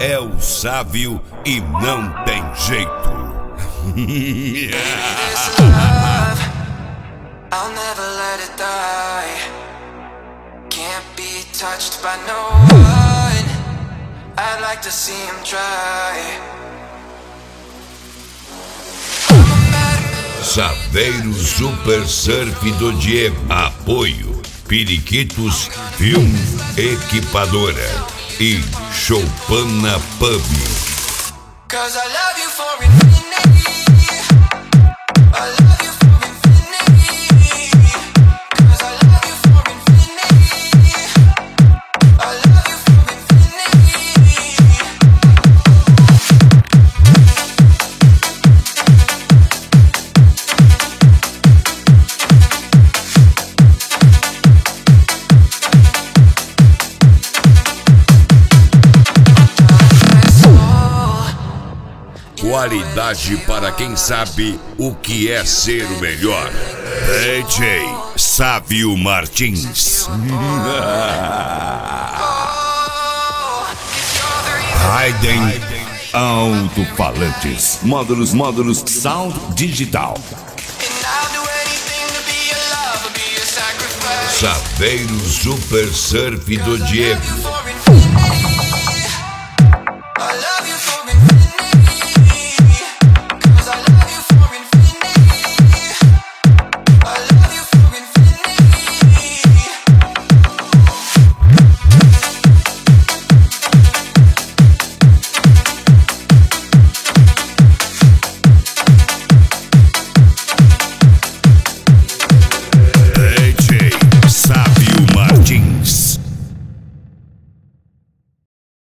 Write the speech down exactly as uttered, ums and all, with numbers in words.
é o sábio e não tem jeito. I'll never let it die. Can't be touched by no one. I'd like to see him try. Chaveiro Super Surf do Diego. Apoio Periquitos Film Equipadora e Choupana Pub. Cause I love you for infinity. I love you for infinity. Cause I love you for infinity. I love you for infinity. Qualidade para quem sabe o que é ser o melhor. D J Sávio Martins. Hayden Alto-Falantes. Módulos, módulos, sound digital. Chaveiro Super Surf do Diego.